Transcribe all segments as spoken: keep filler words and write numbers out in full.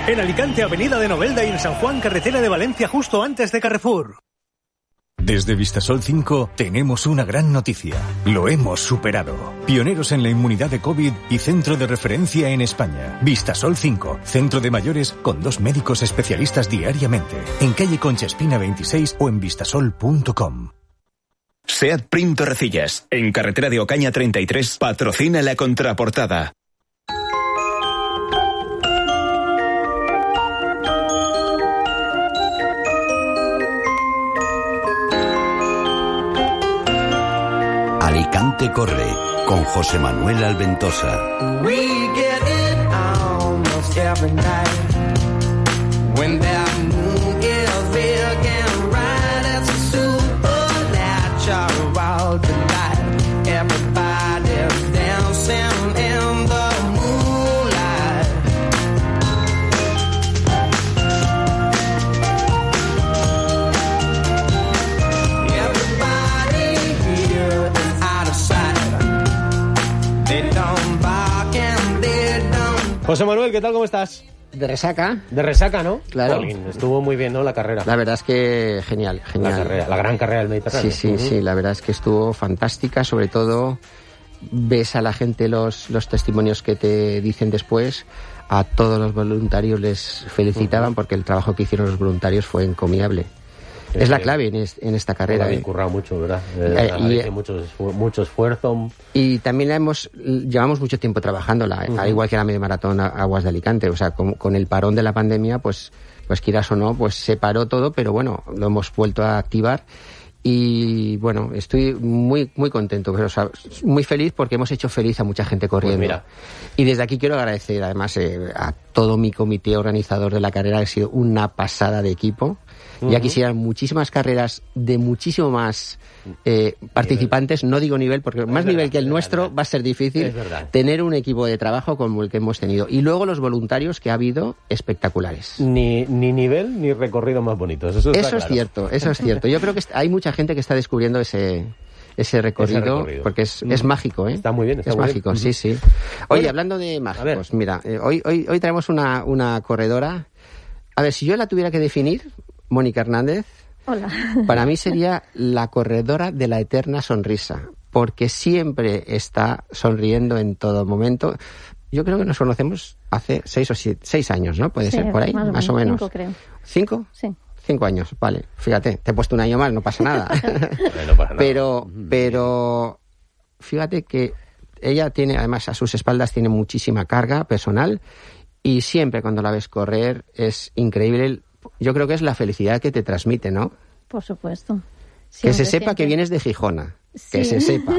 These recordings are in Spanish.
En Alicante, avenida de Novelda, y en San Juan, carretera de Valencia, justo antes de Carrefour. Desde Vistasol cinco tenemos una gran noticia. Lo hemos superado. Pioneros en la inmunidad de COVID y centro de referencia en España. Vistasol cinco, centro de mayores con dos médicos especialistas diariamente. En calle Concha Espina veintiséis o en vistasol punto com. SEAT Prim Torrecillas, en carretera de Ocaña treinta y tres, patrocina la contraportada. Alicante corre con José Manuel Alventosa. We get it almost every night. When that moon is big and bright, it's a supernatural world tonight. Everybody's dancing in the moonlight. Everybody here is out of sight. They don't bark and they don't. José Manuel, ¿qué tal? ¿Cómo estás? De resaca. De resaca, ¿no? Claro. Jolín, estuvo muy bien, ¿no? La carrera. La verdad es que genial, genial. La, carrera, la gran carrera del Mediterráneo. Sí, sí, uh-huh. sí, la verdad es que estuvo fantástica, sobre todo ves a la gente los, los testimonios que te dicen después, a todos los voluntarios les felicitaban uh-huh. porque el trabajo que hicieron los voluntarios fue encomiable. Es, es la clave en, es, en esta carrera. Habéis ¿eh? currado mucho, ¿verdad? Eh, y, y, mucho, mucho esfuerzo. Y también la hemos, llevamos mucho tiempo trabajándola, uh-huh. al igual que la media maratón Aguas de Alicante. O sea, con, con el parón de la pandemia, pues, pues quieras o no, pues se paró todo, pero bueno, lo hemos vuelto a activar. Y bueno, estoy muy muy contento, o sea, muy feliz porque hemos hecho feliz a mucha gente corriendo. Pues mira. Y desde aquí quiero agradecer además eh, a todo mi comité organizador de la carrera, ha sido una pasada de equipo. Uh-huh. Ya quisieran muchísimas carreras de muchísimo más eh, participantes, no digo nivel, porque más verdad, nivel que el nuestro verdad. Va a ser difícil tener un equipo de trabajo como el que hemos tenido. Y luego los voluntarios que ha habido, espectaculares. Ni, ni nivel ni recorrido más bonitos, eso, está eso claro. es cierto, eso es cierto. Yo creo que hay mucha gente que está descubriendo ese... Ese recorrido, ese recorrido, porque es, es mágico, ¿eh? Está muy bien, está es muy mágico, bien. sí, sí. Oye, bueno, hablando de mágicos, mira, eh, hoy, hoy, hoy traemos una, una corredora. A ver, si yo la tuviera que definir, Mónica Hernández, hola. Para mí sería la corredora de la eterna sonrisa, porque siempre está sonriendo en todo momento. Yo creo que nos conocemos hace seis o siete, seis años, ¿no? Puede sí, ser por ahí, más o, más o menos. Cinco, creo. ¿Cinco? Sí. Cinco años, vale. Fíjate, te he puesto un año más, no pasa nada. no pasa nada. Pero, pero, fíjate que ella tiene, además, a sus espaldas tiene muchísima carga personal y siempre cuando la ves correr es increíble. Yo creo que es la felicidad que te transmite, ¿no? Por supuesto. Siempre, que se sepa siempre. Que vienes de Gijona. Sí. Que se sepa.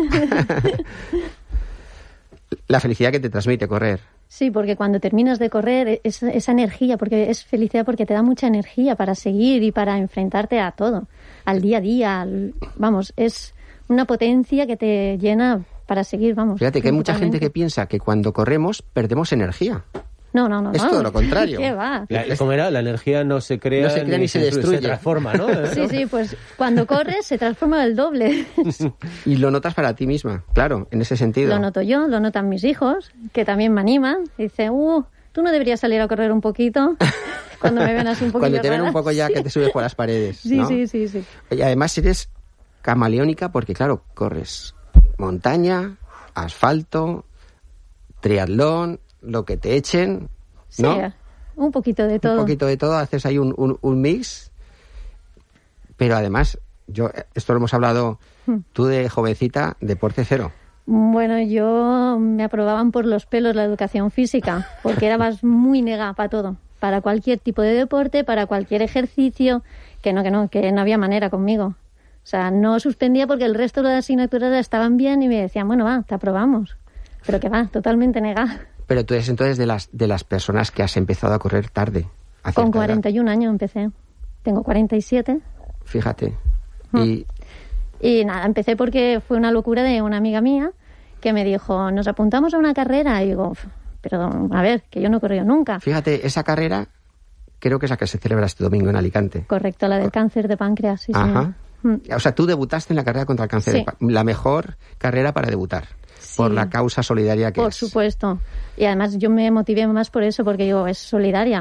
La felicidad que te transmite correr. Sí, porque cuando terminas de correr, es, esa energía, porque es felicidad porque te da mucha energía para seguir y para enfrentarte a todo, al día a día. Al, vamos, es una potencia que te llena para seguir, vamos. Fíjate que hay mucha gente que piensa que cuando corremos perdemos energía. No, no, no. Es no. todo lo contrario. ¿Qué va? La, ¿Cómo era? La energía no se crea, no se crea ni, ni se, se destruye. Se transforma, ¿no? Sí, sí, pues cuando corres se transforma el doble. Y lo notas para ti misma, claro, en ese sentido. Lo noto yo, lo notan mis hijos, que también me animan. Dicen, uh, tú no deberías salir a correr un poquito. Cuando me ven así un poquito Cuando te rara. ven un poco ya sí. que te subes por las paredes, Sí, ¿no? sí, sí, sí. Y además eres camaleónica porque, claro, corres montaña, asfalto, triatlón, lo que te echen... ¿no? Sí, un poquito de todo. Un poquito de todo, haces ahí un, un, un mix. Pero además, yo esto lo hemos hablado, tú de jovencita, deporte cero. Bueno, yo me aprobaban por los pelos la educación física, porque eras muy negada para todo, para cualquier tipo de deporte, para cualquier ejercicio, que no, que no, que no había manera conmigo. O sea, no suspendía porque el resto de las asignaturas estaban bien y me decían, bueno, va, te aprobamos. Pero que va, totalmente negada. Pero tú eres entonces de las de las personas que has empezado a correr tarde. A Con cuarenta y un años empecé. Tengo cuarenta y siete. Fíjate. Mm. Y... y nada, empecé porque fue una locura de una amiga mía que me dijo, nos apuntamos a una carrera. Y digo, pero a ver, que yo no he corrido nunca. Fíjate, esa carrera creo que es la que se celebra este domingo en Alicante. Correcto, la del Cor- cáncer de páncreas, sí, Ajá. señor. O sea, tú debutaste en la carrera contra el cáncer sí. de páncreas. La mejor carrera para debutar. Sí, por la causa solidaria que por es. Por supuesto. Y además yo me motivé más por eso, porque digo, es solidaria.